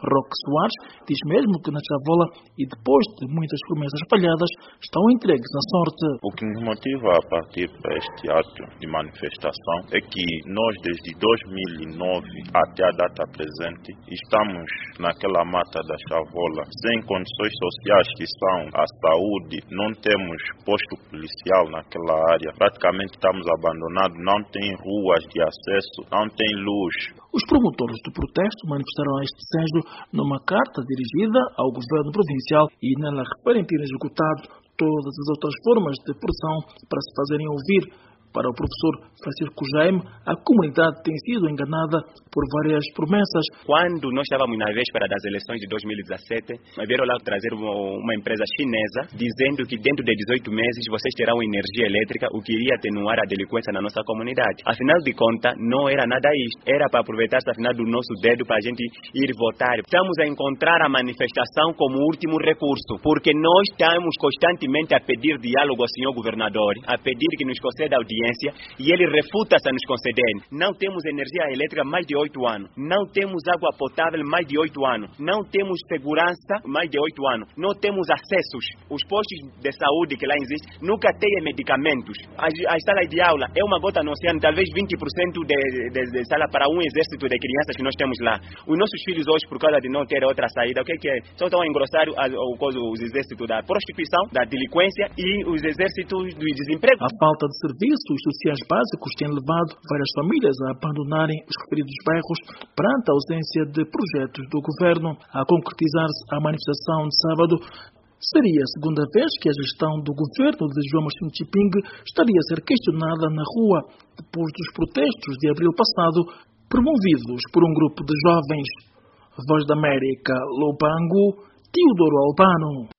Roque Soares diz mesmo que na Chavola e depois de muitas promessas falhadas estão entregues à sorte. O que nos motiva a partir para este ato de manifestação é que nós desde 2009 até a data presente estamos naquela mata da Chavola sem condições sociais que são a saúde, não temos posto policial naquela área, praticamente estamos abandonados, não tem ruas de acesso, não tem luz. Os promotores do protesto manifestaram este desejo numa carta dirigida ao governo provincial e nela referem ter executado todas as outras formas de pressão para se fazerem ouvir. Para o professor Francisco Jaime, a comunidade tem sido enganada por várias promessas. Quando nós estávamos na véspera das eleições de 2017, vieram lá trazer uma empresa chinesa dizendo que dentro de 18 meses vocês terão energia elétrica, o que iria atenuar a delinquência na nossa comunidade. Afinal de contas, não era nada isto. Era para aproveitar-se afinal do nosso dedo para a gente ir votar. Estamos a encontrar a manifestação como último recurso, porque nós estamos constantemente a pedir diálogo ao senhor governador, a pedir que nos conceda audiência, e ele refuta-se a nos conceder. Não temos energia elétrica há mais de 8 anos. Não temos água potável mais de 8 anos. Não temos segurança mais de 8 anos. Não temos acessos. Os postos de saúde que lá existem nunca têm medicamentos. As salas de aula é uma gota no oceano, talvez 20% de sala para um exército de crianças que nós temos lá. Os nossos filhos hoje, por causa de não ter outra saída, o que é? Só estão a engrossar os exércitos da prostituição, da delinquência e os exércitos do desemprego. A falta de serviços sociais básicos tem levado várias famílias a abandonarem os referidos bairros perante a ausência de projetos do governo. A concretizar-se a manifestação de sábado, seria a segunda vez que a gestão do governo de João Massinho Chiping estaria a ser questionada na rua, depois dos protestos de abril passado, promovidos por um grupo de jovens. Voz da América, Lubango, Teodoro Albano.